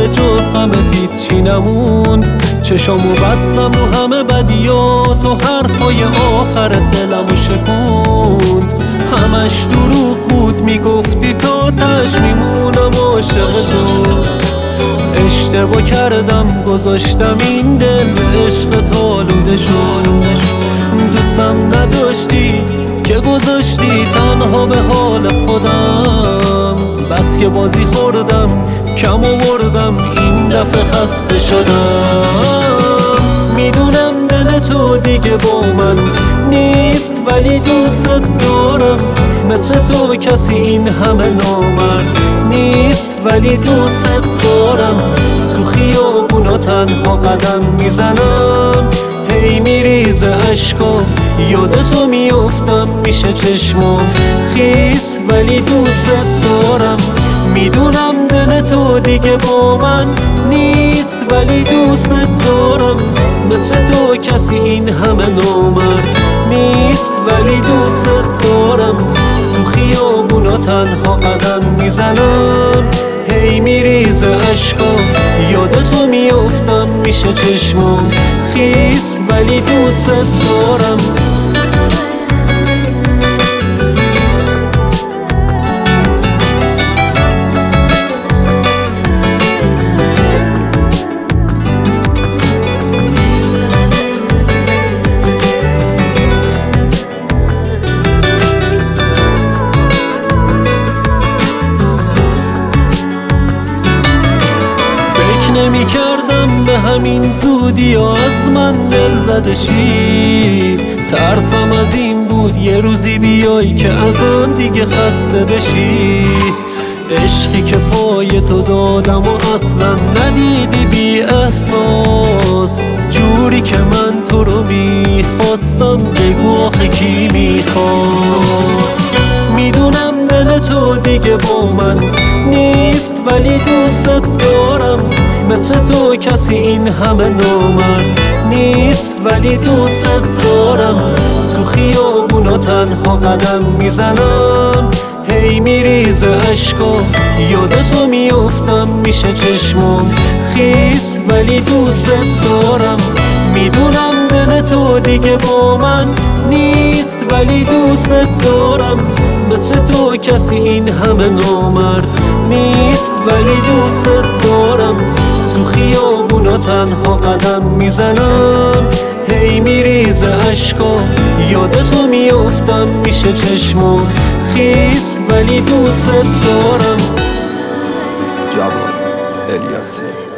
به جز غمت هیچی نموند. چشامو بستم رو همه بدیات و حرفای آخر دلمو شکوند. همش دروغ بود میگفتی تا تش میمونم عاشق تو. اشتباه کردم گذاشتم این دل به عشق آلوده شد. دوستم نداشتی که گذاشتی تنها به حال خودم. بس که بازی خوردم کم آوردم این دفعه خسته شدم. میدونم دل تو دیگه با من نیست ولی دوست دارم. مثل تو کسی این همه نامرد نیست ولی دوست دارم. تو خیابونا تنها قدم میزنم هی میریزه عشقا یاد تو میافتم میشه چشمام خیس ولی دوست دارم. میدونم دل تو دیگه با من نیست ولی دوست دارم. مثل تو کسی این همه نامرد نیست ولی دوست دارم. تو خیابونا تنها قدم میزنم هی میریزه عشقا یاد تو میافتم میشه چشمام خیس ولی دوست دارم. نمی کردم به همین زودی از من دل زده شی. ترسم از این بود یه روزی بیای که از آن دیگه خسته بشی. عشقی که پای تو دادم و اصلا ندیدی بی احساس. جوری که من تو رو میخواستم بگو آخه کی میخواست. میدونم دل تو دیگه با من نیست ولی دوست دارم. مثل تو کسی این همه نامرد نیست ولی دوست دارم. تو خیابونا تنها قدم میزنم هی میریزه عشقا یاد تو میافتم میشه چشمام خیس ولی دوست دارم. میدونم دل تو دیگه با من نیست ولی دوست دارم. مثل تو کسی این همه نامرد نیست ولی دوست دارم. تو خیابونا تنها قدم میزنم هی میریزه عشقا یاد تو میافتم میشه چشمام خیس ولی دوست دارم. جواد الیاسی.